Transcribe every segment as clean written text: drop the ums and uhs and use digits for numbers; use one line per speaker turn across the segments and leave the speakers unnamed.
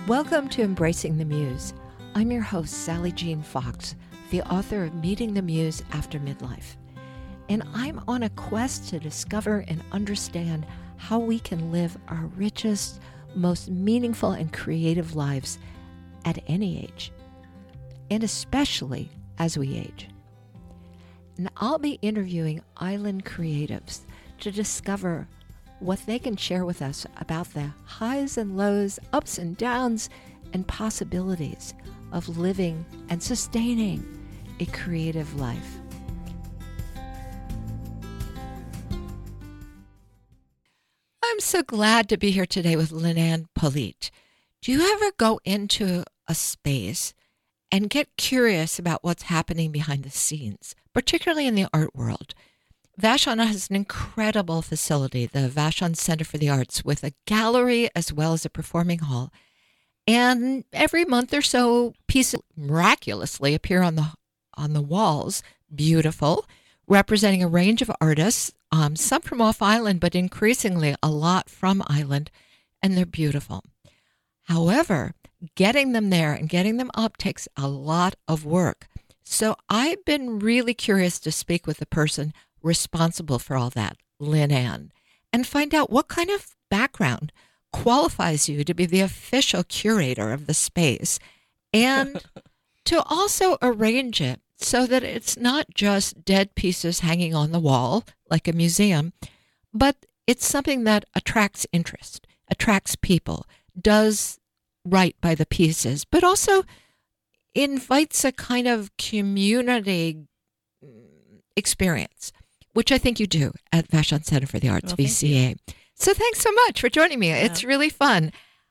Welcome to Embracing the Muse. I'm your host, Sally Jean Fox, the author of Meeting the Muse After Midlife. And I'm on a quest to discover and understand how we can live our richest, most meaningful and creative lives at any age, and especially as we age. And I'll be interviewing island creatives to discover what they can share with us about the highs and lows, ups and downs, and possibilities of living and sustaining a creative life. I'm so glad to be here today with Lynanne Polite. Do you ever go into a space and get curious about what's happening behind the scenes, particularly in the art world? Vashon has an incredible facility, the Vashon Center for the Arts, with a gallery as well as a performing hall. And every month or so, pieces miraculously appear on the walls, beautiful, representing a range of artists, some from off island, but increasingly a lot from island, and they're beautiful. However, getting them there and getting them up takes a lot of work. So I've been really curious to speak with the person responsible for all that, Lynanne, and find out what kind of background qualifies you to be the official curator of the space and to also arrange it so that it's not just dead pieces hanging on the wall like a museum, but it's something that attracts interest, attracts people, does right by the pieces, but also invites a kind of community experience, which I think you do at Vashon Center for the Arts, VCA. So thanks so much for joining me. Yeah. It's really fun.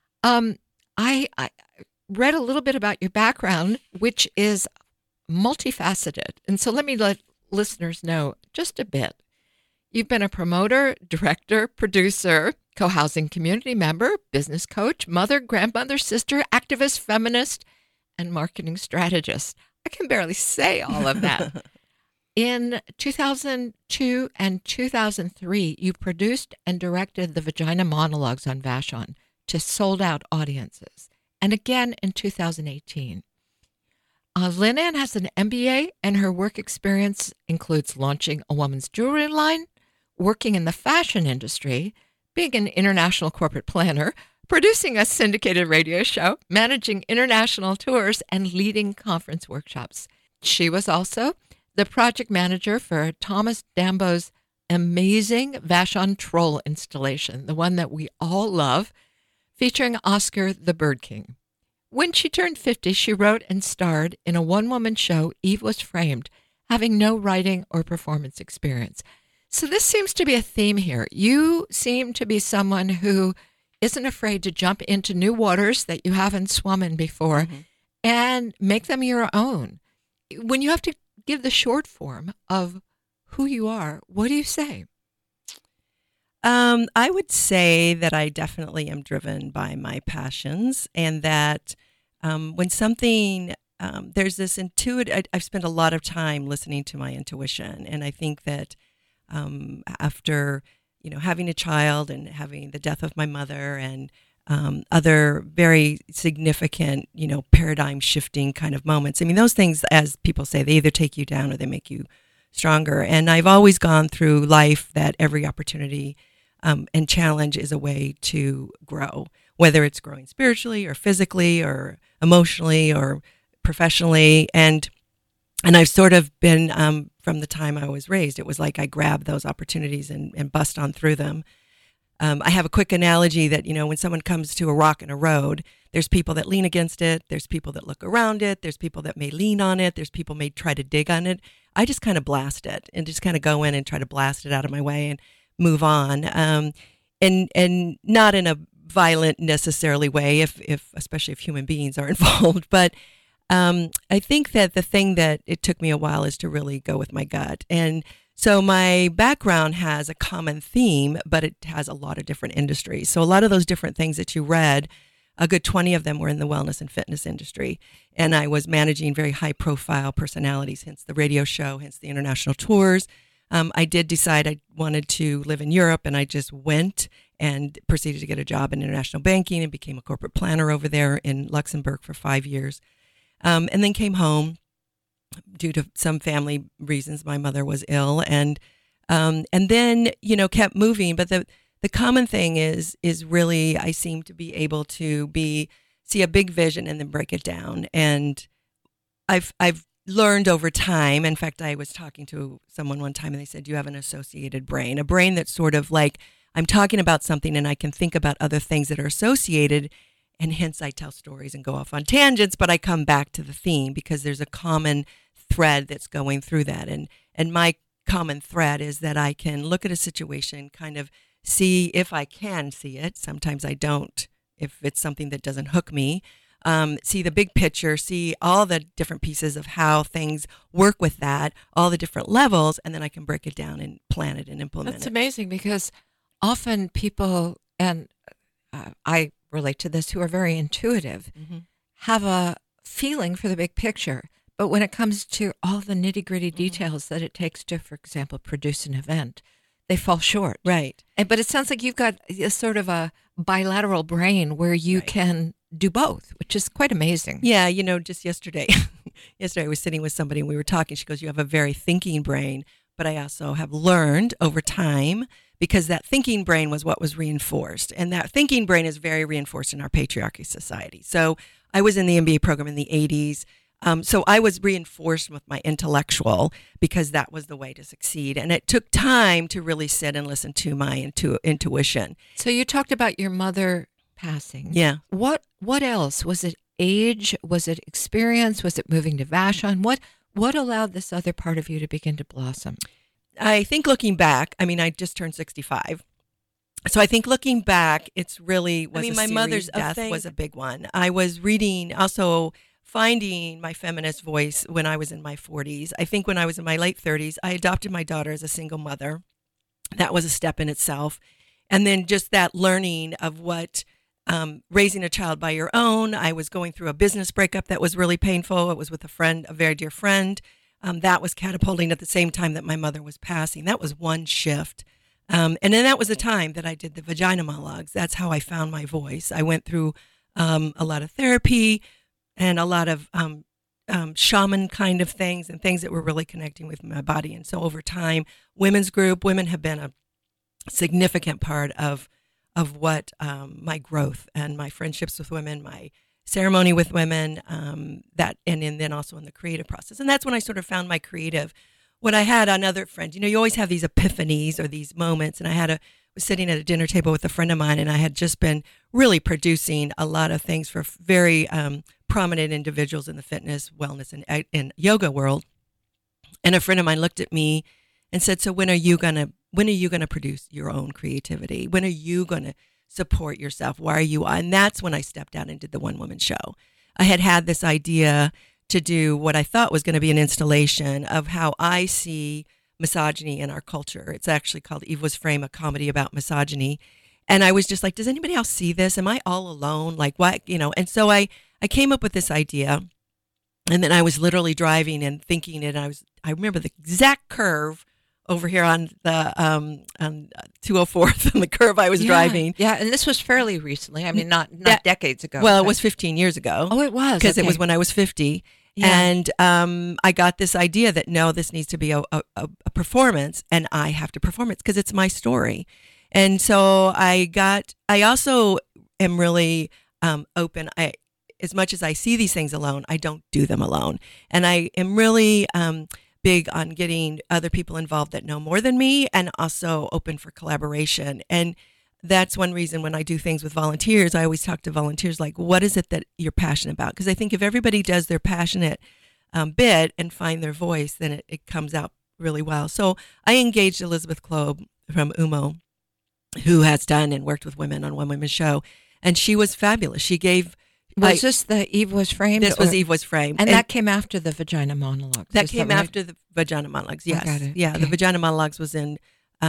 I read a little bit about your background, which is multifaceted. And so let me let listeners know just a bit. You've been a promoter, director, producer, co-housing community member, business coach, mother, grandmother, sister, activist, feminist, and marketing strategist. I can barely say all of that. In 2002 and 2003, you produced and directed the Vagina Monologues on Vashon to sold-out audiences, and again in 2018. Lynanne has an MBA, and her work experience includes launching a woman's jewelry line, working in the fashion industry, being an international corporate planner, producing a syndicated radio show, managing international tours, and leading conference workshops. She was also the project manager for Thomas Dambo's amazing Vashon Troll installation, the one that we all love, featuring Oscar the Bird King. When she turned 50, she wrote and starred in a one-woman show, Eve Was Framed, having no writing or performance experience. So this seems to be a theme here. You seem to be someone who isn't afraid to jump into new waters that you haven't swum in before and make them your own. When you have to give the short form of who you are, what do you say?
I would say that I definitely am driven by my passions, and that when something, there's this I've spent a lot of time listening to my intuition, and I think that after, having a child and having the death of my mother and other very significant, paradigm shifting kind of moments. I mean, those things, as people say, they either take you down or they make you stronger. And I've always gone through life that every opportunity and challenge is a way to grow, whether it's growing spiritually or physically or emotionally or professionally. And I've sort of been, from the time I was raised, it was like I grabbed those opportunities and bust on through them. I have a quick analogy that, when someone comes to a rock in a road, there's people that lean against it. There's people that look around it. There's people that may lean on it. There's people may try to dig on it. I just kind of blast it and just kind of go in and try to blast it out of my way and move on. And not in a violent necessarily way, especially if human beings are involved. But I think that the thing that it took me a while is to really go with my gut. And so my background has a common theme, but it has a lot of different industries. So a lot of those different things that you read, a good 20 of them were in the wellness and fitness industry. And I was managing very high profile personalities, hence the radio show, hence the international tours. I did decide I wanted to live in Europe, and I just went and proceeded to get a job in international banking and became a corporate planner over there in Luxembourg for 5 years. And then came home due to some family reasons. My mother was ill, and then kept moving. But the common thing is really I seem to be able to see a big vision and then break it down. And I've learned over time. In fact, I was talking to someone one time and they said, you have an associated brain, a brain that's sort of like I'm talking about something and I can think about other things that are associated. And hence I tell stories and go off on tangents, but I come back to the theme because there's a common thread that's going through that. And my common thread is that I can look at a situation, kind of see if I can see it. Sometimes I don't, if it's something that doesn't hook me. See the big picture, see all the different pieces of how things work with that, all the different levels, and then I can break it down and plan it and implement it.
That's amazing because often people, and I relate to this, who are very intuitive, have a feeling for the big picture. But when it comes to all the nitty-gritty details that it takes to, for example, produce an event, they fall short.
Right.
But it sounds like you've got a sort of a bilateral brain where you can do both, which is quite amazing.
Yeah, just yesterday I was sitting with somebody and we were talking. She goes, you have a very thinking brain, but I also have learned over time, because that thinking brain was what was reinforced. And that thinking brain is very reinforced in our patriarchy society. So I was in the MBA program in the 80s. So I was reinforced with my intellectual because that was the way to succeed. And it took time to really sit and listen to my intuition.
So you talked about your mother passing.
Yeah.
What else? Was it age? Was it experience? Was it moving to Vashon? What allowed this other part of you to begin to blossom?
I think looking back, I just turned 65. So I think looking back, it's really was my mother's death was a big one. I was reading, also finding my feminist voice when I was in my 40s. I think when I was in my late 30s, I adopted my daughter as a single mother. That was a step in itself. And then just that learning of what raising a child by your own. I was going through a business breakup that was really painful. It was with a very dear friend. That was catapulting at the same time that my mother was passing. That was one shift. And then that was the time that I did the vagina monologues. That's how I found my voice. I went through a lot of therapy and a lot of shaman kind of things and things that were really connecting with my body. And so over time, women have been a significant part of what my growth and my friendships with women, my ceremony with women, and then also in the creative process. And that's when I sort of found my creative. When I had another friend, you always have these epiphanies or these moments. And I was sitting at a dinner table with a friend of mine, and I had just been really producing a lot of things for very prominent individuals in the fitness, wellness, and yoga world. And a friend of mine looked at me and said, "So when are you gonna produce your own creativity? When are you gonna support yourself? Why are you?" And that's when I stepped out and did the one woman show. I had this idea to do what I thought was going to be an installation of how I see misogyny in our culture. It's actually called Eve Was Frame, a comedy about misogyny. And I was just like, does anybody else see this? Am I all alone? Like what, And so I came up with this idea, and then I was literally driving and thinking it. I remember the exact curve over here on the 204th and the curve I was driving.
Yeah, and this was fairly recently. I mean, not decades ago.
Well, it was 15 years ago.
Oh, it was?
Because it was when I was 50. Yeah. And I got this idea that, no, this needs to be a performance, and I have to perform it because it's my story. And so I also am really open. As much as I see these things alone, I don't do them alone. And I am really big on getting other people involved that know more than me, and also open for collaboration. And that's one reason when I do things with volunteers, I always talk to volunteers like, what is it that you're passionate about? Because I think if everybody does their passionate bit and find their voice, then it comes out really well. So I engaged Elizabeth Kloeb from UMO, who has done and worked with women on One Woman Show. And she was fabulous. She gave...
Was this the Eve Was Framed?
This was Eve Was Framed.
And that came after the Vagina Monologues.
That came after the Vagina Monologues, yes. Yeah, okay. The Vagina Monologues was in,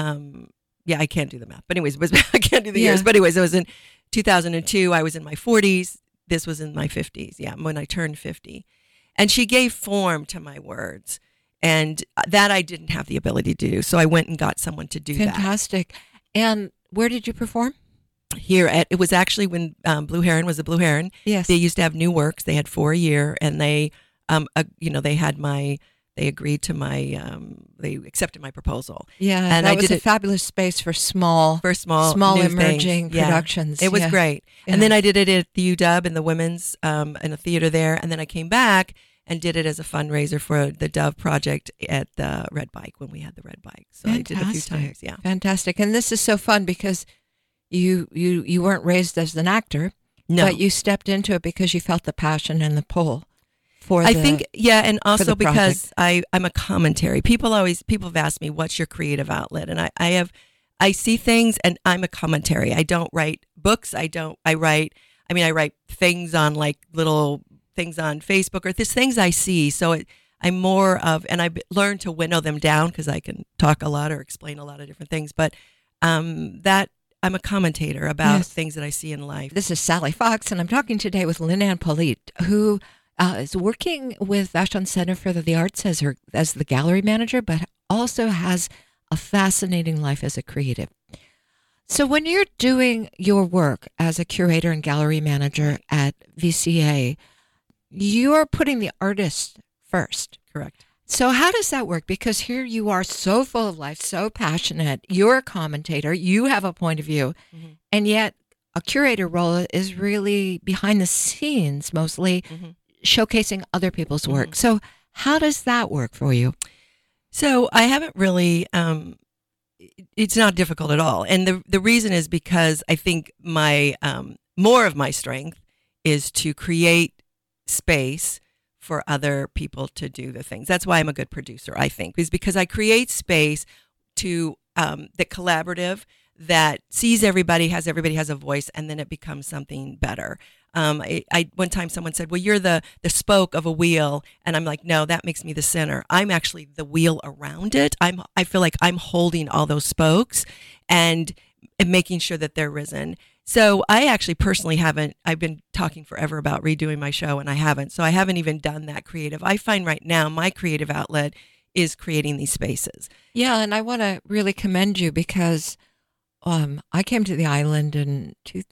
I can't do the math. But anyways, I can't do the years. But anyways, it was in 2002. I was in my 40s. This was in my 50s, when I turned 50. And she gave form to my words. And that I didn't have the ability to do. So I went and got someone to do that.
Fantastic. And where did you perform?
Here it was actually when Blue Heron was the Blue Heron.
Yes.
They used to have new works. They had 4 a year, and they, they had they agreed to they accepted my proposal.
Yeah,
and
that
I
was
did
a fabulous space for small
new
emerging
things.
productions.
It was
Yeah.
great.
Yeah.
And then I did it at the UW in the women's in a theater there, and then I came back and did it as a fundraiser for the Dove Project at the Red Bike when we had the Red Bike. So I did a few times. Yeah,
fantastic. And this is so fun because you weren't raised as an actor,
no,
but you stepped into it because you felt the passion and the pull for.
I think, yeah, and also because
project.
I'm a commentary. People have asked me, "What's your creative outlet?" And I see things, and I'm a commentary. I don't write books. I write things on like little things on Facebook or there's things I see. So I'm more of, and I've learned to winnow them down because I can talk a lot or explain a lot of different things. But that I'm a commentator about things that I see in life.
This is Sally Fox, and I'm talking today with Lynn-Ann Polite, who is working with Vashon Center for the Arts as the gallery manager, but also has a fascinating life as a creative. So when you're doing your work as a curator and gallery manager at VCA, you're putting the artist first.
Correct.
So how does that work? Because here you are so full of life, so passionate. You're a commentator. You have a point of view. Mm-hmm. And yet a curator role is really behind the scenes, mostly showcasing other people's work. So how does that work for you?
So I haven't really, it's not difficult at all. And the reason is because I think my, more of my strength is to create space for other people to do the things. That's why I'm a good producer, I think, is because I create space to the collaborative that sees everybody has a voice, and then it becomes something better. I one time someone said, well, you're the spoke of a wheel. And I'm like, no, that makes me the center. I'm actually the wheel around it. I feel like I'm holding all those spokes and making sure that they're risen. So I actually personally I've been talking forever about redoing my show, and I haven't. So I haven't even done that creative. I find right now my creative outlet is creating these spaces.
Yeah, and I want to really commend you because I came to the island in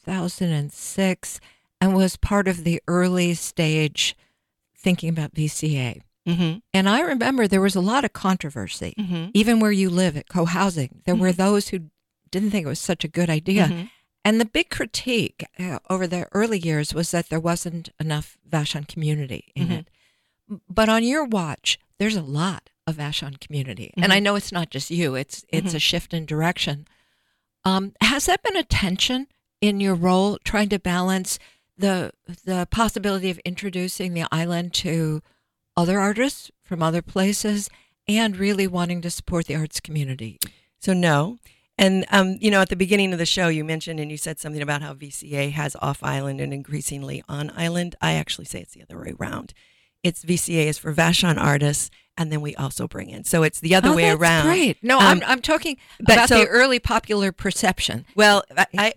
2006 and was part of the early stage thinking about VCA.
Mm-hmm.
And I remember there was a lot of controversy, even where you live at co-housing. There were those who didn't think it was such a good idea. And the big critique over the early years was that there wasn't enough Vashon community in it. But on your watch, there's a lot of Vashon community. And I know it's not just you, it's a shift in direction. Has that been a tension in your role, trying to balance the possibility of introducing the island to other artists from other places and really wanting to support the arts community?
So no. And, at the beginning of the show, you mentioned and you said something about how VCA has off-island and increasingly on-island. I actually say it's the other way around. It's VCA is for Vashon artists, and then we also bring in. So it's the other way around.
Great. No, I'm talking about the early popular perception.
Well, I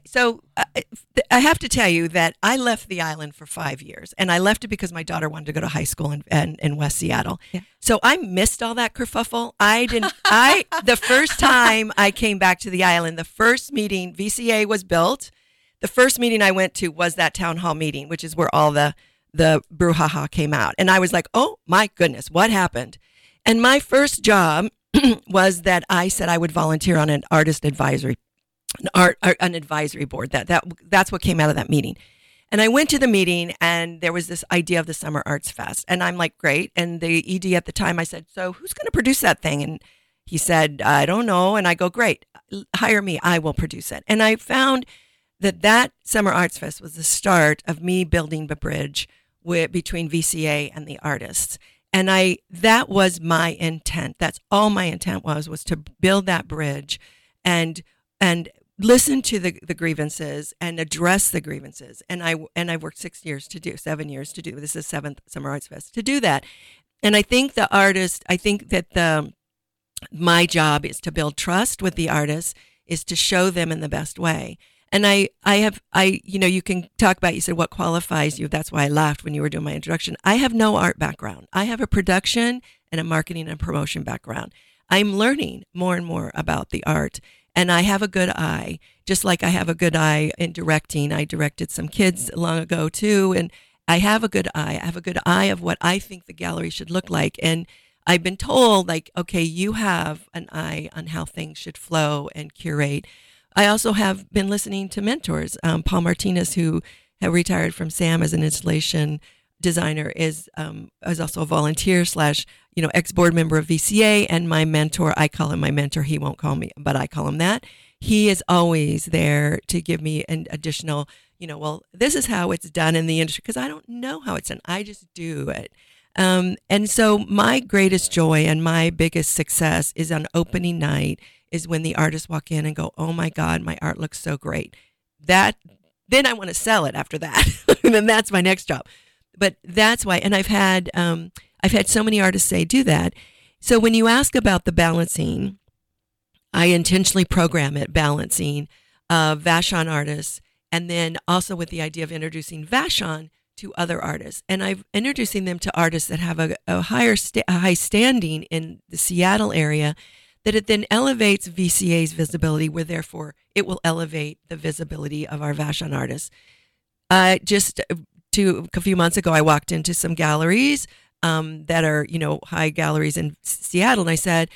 have to tell you that I left the island for 5 years, and I left it because my daughter wanted to go to high school in West Seattle. Yeah. So I missed all that kerfuffle. The first time I came back to the island, the first meeting, VCA was built. The first meeting I went to was that town hall meeting, which is where all the brouhaha came out. And I was like, oh my goodness, what happened? And my first job was that I said I would volunteer on an artist advisory, an advisory board. That's what came out of that meeting. And I went to the meeting, and there was this idea of the Summer Arts Fest. And I'm like, great. And the ED at the time, I said, so who's going to produce that thing? And he said, I don't know. And I go, great, hire me. I will produce it. And I found that Summer Arts Fest was the start of me building the bridge between VCA and the artists. And that was my intent. That's all my intent was to build that bridge and listen to the grievances and address the grievances. And I worked 7 years to do. This is 7th Summer Arts Fest to do that. And I think that my job is to build trust with the artists, is to show them in the best way. And you can talk about, you said, what qualifies you? That's why I laughed when you were doing my introduction. I have no art background. I have a production and a marketing and promotion background. I'm learning more and more about the art. And I have a good eye, just like I have a good eye in directing. I directed some kids long ago too, and I have a good eye. I have a good eye of what I think the gallery should look like. And I've been told, like, okay, you have an eye on how things should flow and curate. I also have been listening to mentors. Paul Martinez, who have retired from SAM as an installation designer, is also a volunteer / ex-board member of VCA, and my mentor. I call him my mentor. He won't call me, but I call him that. He is always there to give me an additional, well, this is how it's done in the industry, because I don't know how it's done. I just do it. And so my greatest joy and my biggest success is on opening night is when the artists walk in and go, oh my God, my art looks so great. Then I want to sell it after that. And then that's my next job. But that's why, and I've had so many artists say, do that. So when you ask about the balancing, I intentionally program it balancing Vashon artists, and then also with the idea of introducing Vashon to other artists. And I'm introducing them to artists that have a high standing in the Seattle area, that it then elevates VCA's visibility, where therefore it will elevate the visibility of our Vashon artists. Just a few months ago, I walked into some galleries that are, high galleries in Seattle. And I said,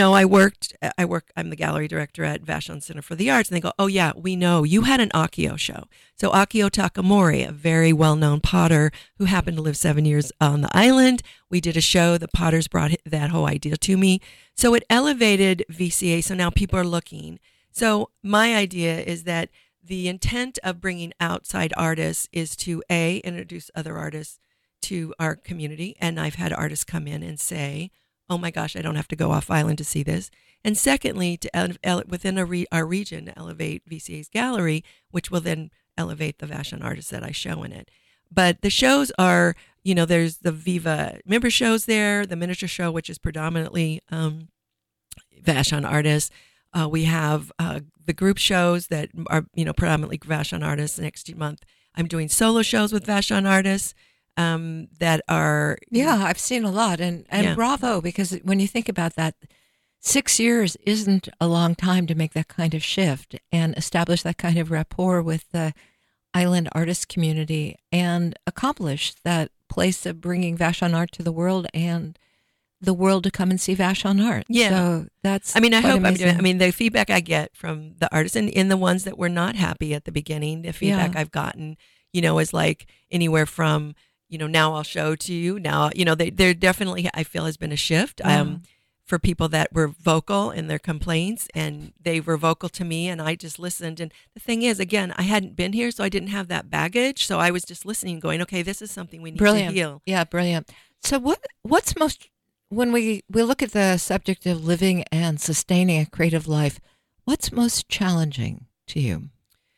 I'm the gallery director at Vashon Center for the Arts. And they go, oh yeah, we know you had an Akio show. So Akio Takamori, a very well-known potter who happened to live 7 years on the island. We did a show. The potters brought that whole idea to me. So it elevated VCA. So now people are looking. So my idea is that the intent of bringing outside artists is to introduce other artists to our community. And I've had artists come in and say, oh my gosh, I don't have to go off island to see this. And secondly, to within our region, elevate VCA's gallery, which will then elevate the Vashon artists that I show in it. But the shows are, there's the Viva member shows there, the miniature show, which is predominantly Vashon artists. We have the group shows that are, predominantly Vashon artists. Next month, I'm doing solo shows with Vashon artists that are...
Yeah, I've seen a lot. And bravo, because when you think about that, 6 years isn't a long time to make that kind of shift and establish that kind of rapport with the island artist community and accomplish that place of bringing Vashon art to the world and the world to come and see Vashon art.
Yeah.
So that's...
I hope... the feedback I get from the artists and in the ones that were not happy at the beginning, the feedback I've gotten, is like anywhere from, now I'll show to you. Now, there definitely, I feel, has been a shift for people that were vocal in their complaints, and they were vocal to me, and I just listened. And the thing is, again, I hadn't been here, so I didn't have that baggage. So I was just listening, going, okay, this is something we need to heal.
Yeah, brilliant. So what's most... When we look at the subject of living and sustaining a creative life, what's most challenging to you?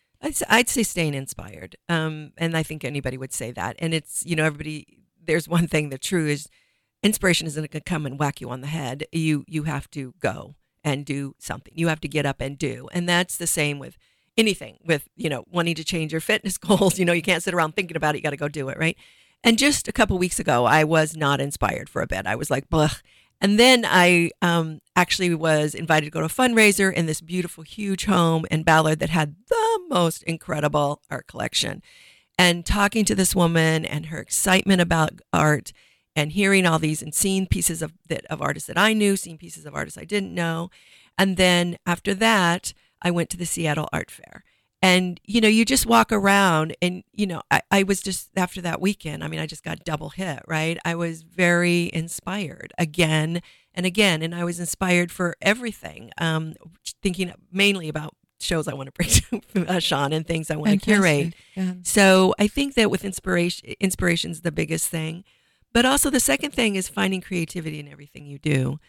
I'd say staying inspired. And I think anybody would say that. And it's, everybody, there's one thing that's true is inspiration isn't going to come and whack you on the head. You have to go and do something. You have to get up and do. And that's the same with anything, with, wanting to change your fitness goals. You can't sit around thinking about it. You got to go do it, right? And just a couple weeks ago, I was not inspired for a bit. I was like, blech. And then I actually was invited to go to a fundraiser in this beautiful, huge home in Ballard that had the most incredible art collection. And talking to this woman and her excitement about art and hearing all these and seeing pieces of artists that I knew, seeing pieces of artists I didn't know. And then after that, I went to the Seattle Art Fair. And, you just walk around and, I was just, after that weekend, I just got double hit, right? I was very inspired again and again. And I was inspired for everything, thinking mainly about shows I want to bring to Vashon and things I want to curate. Yeah. So I think that with inspiration's the biggest thing. But also the second thing is finding creativity in everything you do.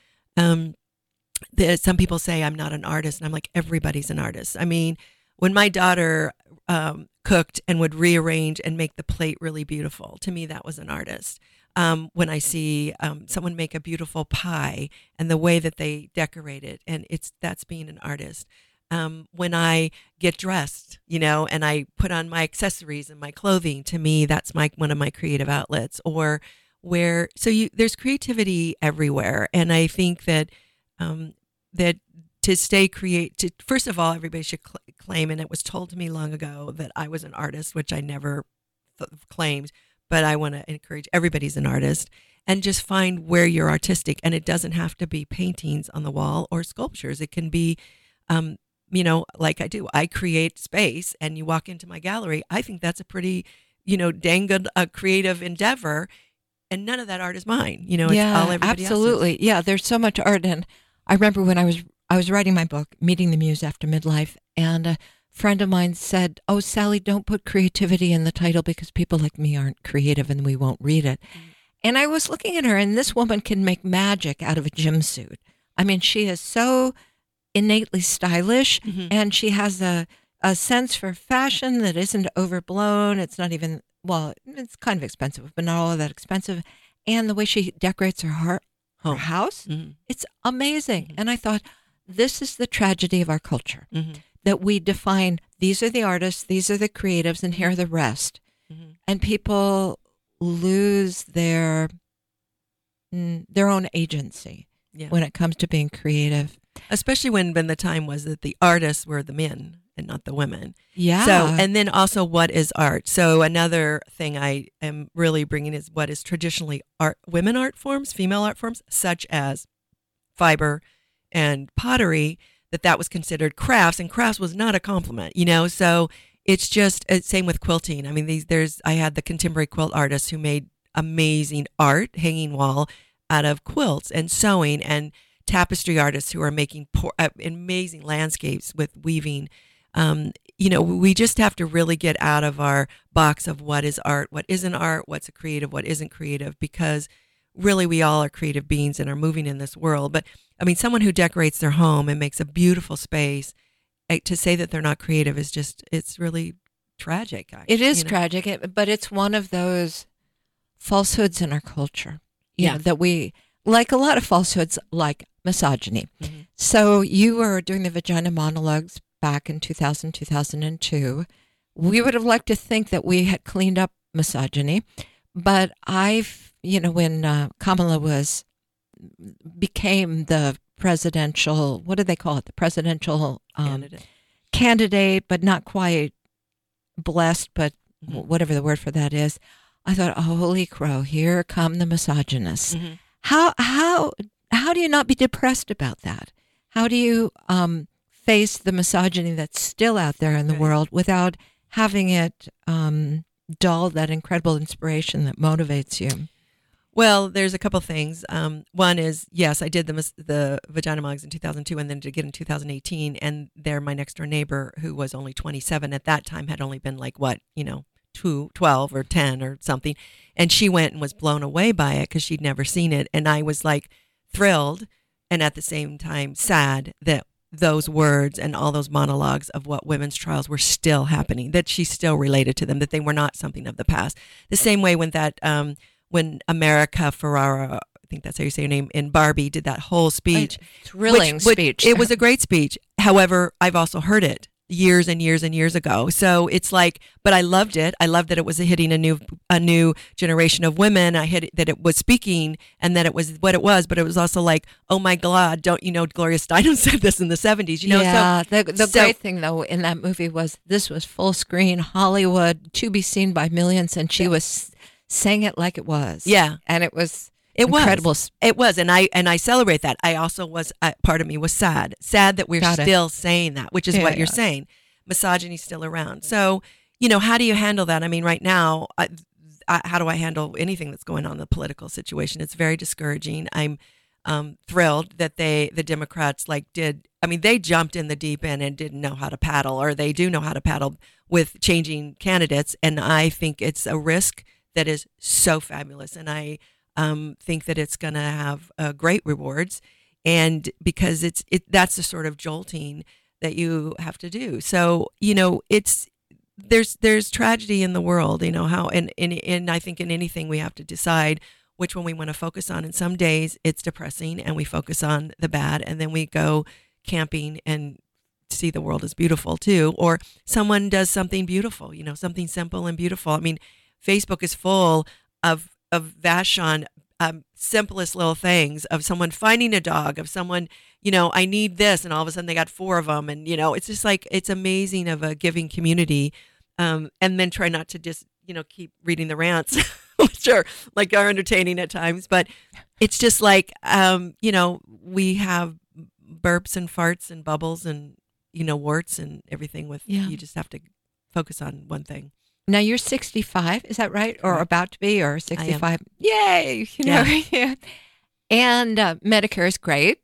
Some people say I'm not an artist, and I'm like, everybody's an artist. When my daughter cooked and would rearrange and make the plate really beautiful, to me, that was an artist. When I see someone make a beautiful pie and the way that they decorate it, and that's being an artist. When I get dressed, and I put on my accessories and my clothing, to me, that's one of my creative outlets. Or there's creativity everywhere. And I think that, to to stay first of all, everybody should claim, and it was told to me long ago that I was an artist, which I never claimed, but I want to encourage everybody's an artist, and just find where you're artistic. And it doesn't have to be paintings on the wall or sculptures. It can be, like I do. I create space, and you walk into my gallery. I think that's a pretty, dang good creative endeavor, and none of that art is mine. It's all everybody
absolutely.
else's.
Yeah, there's so much art, and I remember when I was writing my book, Meeting the Muse After Midlife, and a friend of mine said, "Oh, Sally, don't put creativity in the title because people like me aren't creative and we won't read it." And I was looking at her, and this woman can make magic out of a gym suit. I mean, she is so innately stylish, and she has a sense for fashion that isn't overblown. It's not even, well, it's kind of expensive, but not all that expensive. And the way she decorates her house, it's amazing. And I thought, this is the tragedy of our culture, that we define, these are the artists, these are the creatives, and here are the rest. And people lose their own agency when it comes to being creative.
Especially when the time was that the artists were the men and not the women.
Yeah.
So, and then also, what is art? So another thing I am really bringing is what is traditionally women art forms, female art forms, such as fiber and pottery, that was considered crafts, and crafts was not a compliment, So it's just same with quilting. I mean, I had the contemporary quilt artists who made amazing art, hanging wall out of quilts, and sewing, and tapestry artists who are making amazing landscapes with weaving. We just have to really get out of our box of what is art, what isn't art, what's a creative, what isn't creative, because really we all are creative beings and are moving in this world. But I mean, someone who decorates their home and makes a beautiful space, to say that they're not creative is it's really tragic.
It is tragic, but it's one of those falsehoods in our culture, that we, like a lot of falsehoods, like misogyny. So you were doing the Vagina Monologues back in 2000, 2002. We would have liked to think that we had cleaned up misogyny, but when Kamala became the presidential, what do they call it? The presidential candidate, but not quite blessed, but whatever the word for that is. I thought, oh, holy crow, here come the misogynists. How do you not be depressed about that? How do you face the misogyny that's still out there in the world without having it dull that incredible inspiration that motivates you?
Well, there's a couple things. One is, yes, I did the Vagina Monologues in 2002, and then did it in 2018. And they're my next door neighbor, who was only 27 at that time, had only been 12 or 10 or something. And she went and was blown away by it because she'd never seen it. And I was thrilled, and at the same time sad that those words and all those monologues of what women's trials were still happening, that she still related to them, that they were not something of the past. The same way when America Ferrara, I think that's how you say her name, in Barbie, did that whole speech.
Thrilling speech.
It was a great speech. However, I've also heard it years and years and years ago. So it's but I loved it. I loved that it was hitting a new generation of women. I hit that it was speaking, and that it was what it was, but it was also oh my God, don't you know Gloria Steinem said this in the 70s,
Yeah, so, the great thing though in that movie was this was full screen Hollywood, to be seen by millions, and she was saying it like it was.
Yeah.
And it was incredible.
It was. And I celebrate that. I also was, part of me was sad that we're still saying that, which is what you're saying. Misogyny's still around. So, how do you handle that? I mean, right now, how do I handle anything that's going on in the political situation? It's very discouraging. I'm thrilled that the Democrats they jumped in the deep end and didn't know how to paddle, or they do know how to paddle with changing candidates. And I think it's a risk that is so fabulous. And I think that it's going to have great rewards, and because that's the sort of jolting that you have to do. So, there's tragedy in the world, how, and I think in anything we have to decide which one we want to focus on. And some days it's depressing and we focus on the bad, and then we go camping and see the world as beautiful too. Or someone does something beautiful, something simple and beautiful. I mean, Facebook is full of Vashon simplest little things of someone finding a dog, of someone, I need this, and all of a sudden they got 4 of them, and it's just like, it's amazing of a giving community, and then try not to just keep reading the rants, which are entertaining at times, but it's just like we have burps and farts and bubbles and warts and everything with you just have to focus on one thing.
Now you're 65, is that right? Or about to be, or 65? Yay! Yeah. And Medicare is great.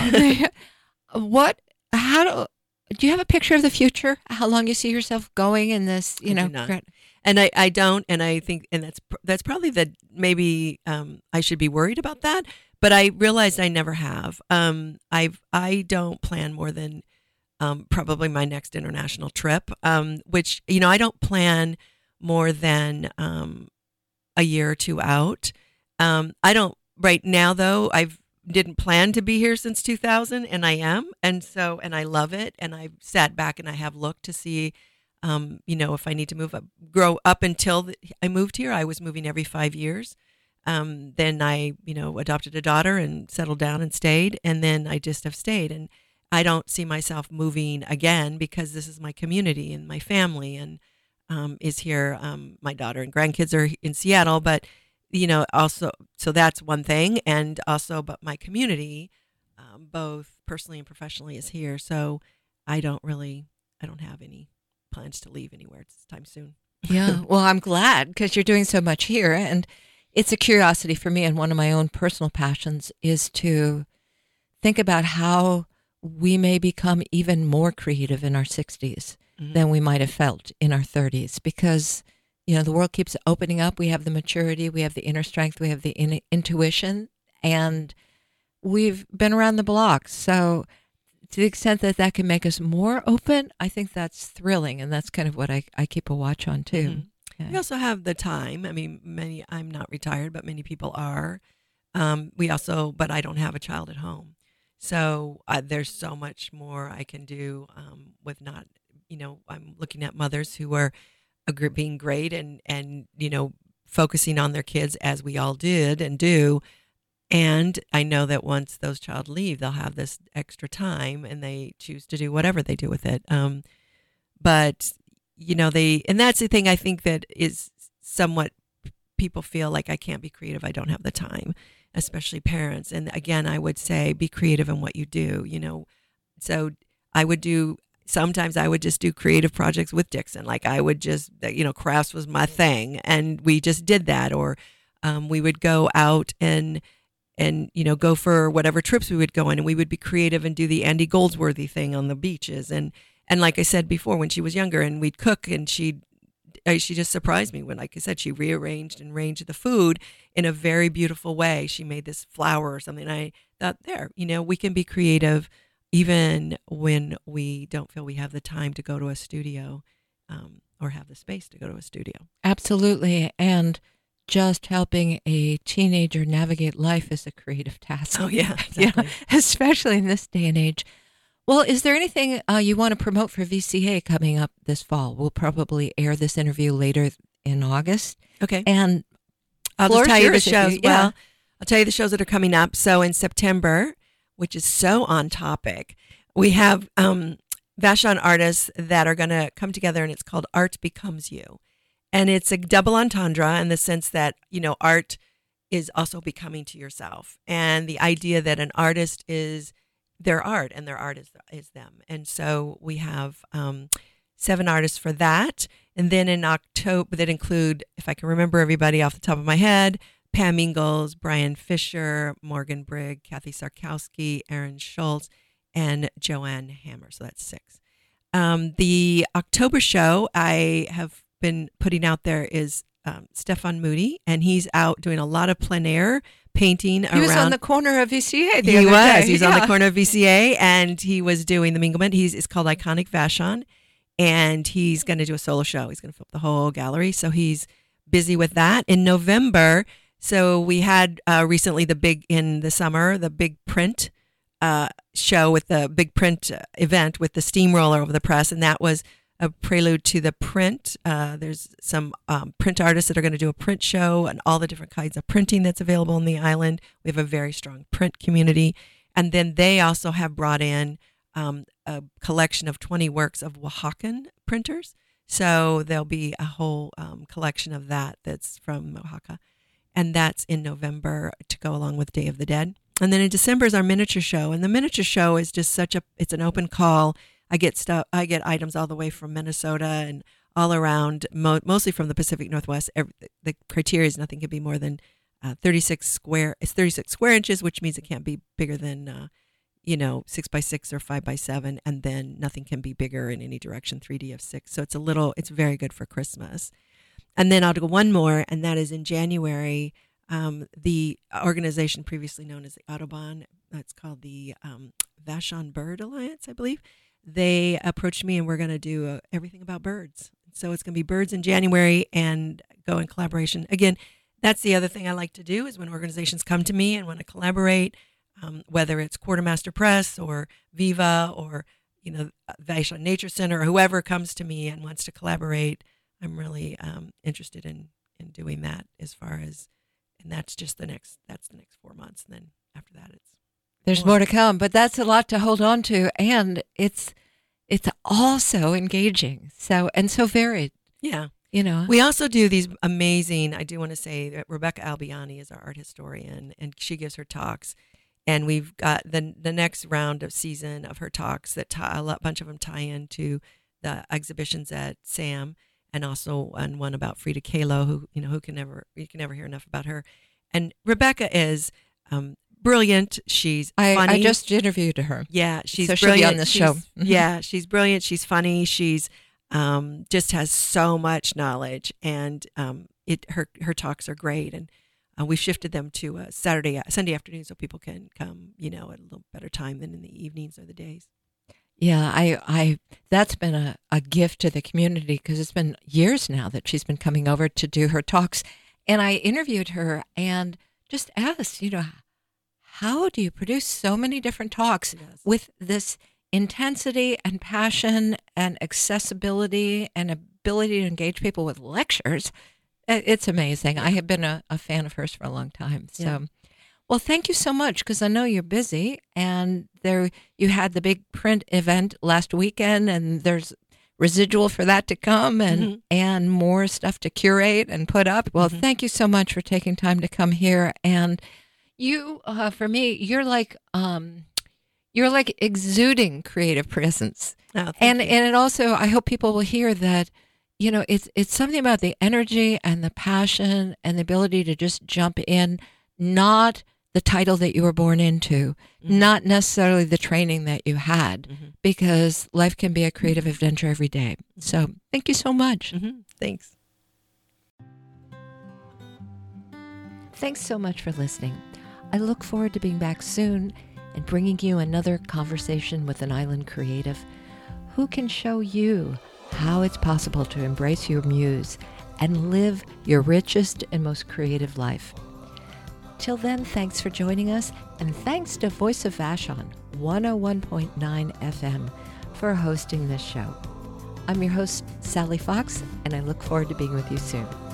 Do you have a picture of the future? How long you see yourself going in this?
I do not. And I don't, and I think, and that's probably maybe I should be worried about that. But I realized I never have. I don't plan more than probably my next international trip, which I don't plan more than a year or 2 out. I don't right now, though. I didn't plan to be here since 2000, and I am, and I love it. And I've sat back and I have looked to see, if I need to grow up until I moved here. I was moving every 5 years. Then I, adopted a daughter and settled down and stayed, and then I just have stayed. And I don't see myself moving again because this is my community and my family, and is here. My daughter and grandkids are in Seattle, but also, so that's one thing. And also, but my community, both personally and professionally, is here. So I don't have any plans to leave anywhere anytime soon.
Yeah. Well, I'm glad because you're doing so much here. And it's a curiosity for me. And one of my own personal passions is to think about how we may become even more creative in our 60s than we might have felt in our 30s, because the world keeps opening up. We have the maturity, we have the inner strength, we have the intuition, and we've been around the block. So to the extent that can make us more open, I think that's thrilling, and that's kind of what I keep a watch on too.
Mm-hmm. Yeah. We also have the time. I mean, I'm not retired, but many people are. But I don't have a child at home. So there's so much more I can do with not, I'm looking at mothers who are being great and focusing on their kids as we all did and do. And I know that once those child leave, they'll have this extra time and they choose to do whatever they do with it. But, and that's the thing I think that is somewhat people feel like I can't be creative. I don't have the time, especially parents. And again, I would say be creative in what you do, So sometimes I would just do creative projects with Dixon. Like I would just, crafts was my thing. And we just did that. Or we would go out and go for whatever trips we would go on, and we would be creative and do the Andy Goldsworthy thing on the beaches. And like I said before, when she was younger and we'd cook, and she just surprised me when, like I said, she rearranged and arranged the food in a very beautiful way. She made this flower or something. And I thought, we can be creative even when we don't feel we have the time to go to a studio or have the space to go to a studio.
Absolutely. And just helping a teenager navigate life is a creative task.
Oh, yeah, exactly.
Especially in this day and age. Well, is there anything you want to promote for VCA coming up this fall? We'll probably air this interview later in August.
Okay.
And
I'll just tell you the shows. Well, I'll tell you the shows that are coming up. So in September, which is so on topic, we have Vashon artists that are going to come together, and it's called Art Becomes You. And it's a double entendre in the sense that, art is also becoming to yourself. And the idea that an artist is their art and their art is them. And so we have 7 artists for that. And then in October, that include, if I can remember everybody off the top of my head, Pam Ingalls, Brian Fisher, Morgan Brigg, Kathy Sarkowski, Aaron Schultz, and Joanne Hammer. So that's 6. The October show I have been putting out there is Stefan Moody, and he's out doing a lot of plein air painting around.
He was on the corner of VCA the
other
day.
He's on the corner of VCA, and he was doing the Minglement. It's called Iconic Vashon, and he's going to do a solo show. He's going to flip the whole gallery, so he's busy with that. In November, so we had recently the big print show with the big print event with the steamroller over the press, and that was a prelude to the print. There's some print artists that are going to do a print show and all the different kinds of printing that's available on the island. We have a very strong print community. And then they also have brought in a collection of 20 works of Oaxacan printers. So there'll be a whole collection of that's from Oaxaca. And that's in November to go along with Day of the Dead. And then in December is our miniature show. And the miniature show is just it's an open call. I get items all the way from Minnesota and all around, mostly from the Pacific Northwest. The criteria is nothing can be more than 36 square inches, which means it can't be bigger than 6x6 or 5x7, and then nothing can be bigger in any direction, 3D of 6. So it's very good for Christmas. And then I'll do one more, and that is in January. The organization previously known as the Audubon, it's called the Vashon Bird Alliance, I believe. They approached me, and we're going to do everything about birds. So it's going to be birds in January and go in collaboration. Again, that's the other thing I like to do is when organizations come to me and want to collaborate, whether it's Quartermaster Press or Viva or Vashon Nature Center or whoever comes to me and wants to collaborate, I'm really interested in doing that and that's the next 4 months. And then after that,
there's more to come, but that's a lot to hold on to. And it's also engaging. So varied.
Yeah. We also do these amazing, I do want to say that Rebecca Albiani is our art historian, and she gives her talks. And we've got the next round of season of her talks that a bunch of them tie into the exhibitions at SAM, and also one about Frida Kahlo, who you can never hear enough about her. And Rebecca is brilliant. She's funny.
I just interviewed her.
Yeah, she's
so
brilliant.
She'll be on this show.
Yeah, she's brilliant. She's funny. She's just has so much knowledge, and her talks are great. And we've shifted them to Sunday afternoon so people can come, at a little better time than in the evenings or the days.
Yeah, I that's been a gift to the community because it's been years now that she's been coming over to do her talks. And I interviewed her and just asked, how do you produce so many different talks with this intensity and passion and accessibility and ability to engage people with lectures? It's amazing. I have been a fan of hers for a long time. So, yeah. Well, thank you so much because I know you're busy, and you had the big print event last weekend, and there's residual for that to come, and more stuff to curate and put up. Well, thank you so much for taking time to come here. And you, for me, you're like exuding creative presence, and it also, I hope people will hear that. It's something about the energy and the passion and the ability to just jump in, not the title that you were born into, not necessarily the training that you had, because life can be a creative adventure every day. So thank you so much.
Thanks.
Thanks so much for listening. I look forward to being back soon and bringing you another conversation with an island creative who can show you how it's possible to embrace your muse and live your richest and most creative life. Till then, thanks for joining us, and thanks to Voice of Vashon, 101.9 FM, for hosting this show. I'm your host, Sally Fox, and I look forward to being with you soon.